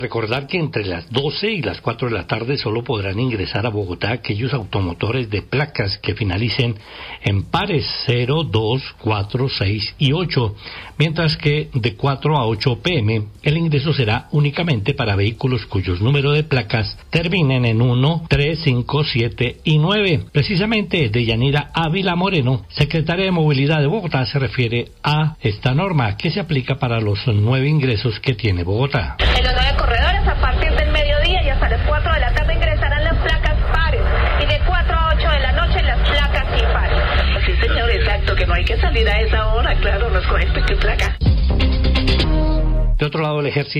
Recordar que entre las 12 y las 4 de la tarde solo podrán ingresar a Bogotá aquellos automotores de placas que finalicen en pares 0, 2, 4, 6 y 8, mientras que de 4 a 8 p.m. el ingreso será únicamente para vehículos cuyos números de placas terminen en 1, 3, 5, 7 y 9. Precisamente Deyanira Ávila Moreno, secretaria de Movilidad de Bogotá, se refiere a esta norma que se aplica para los 9 ingresos que tiene Bogotá. En los 9 corredores, a partir del mediodía y hasta las 4 de la tarde ingresarán las placas pares y de 4 a 8 de la noche las placas impares. Sí, señor, exacto, que no hay que salir a esa hora, claro, nos cogen qué placa. De otro lado, el ejército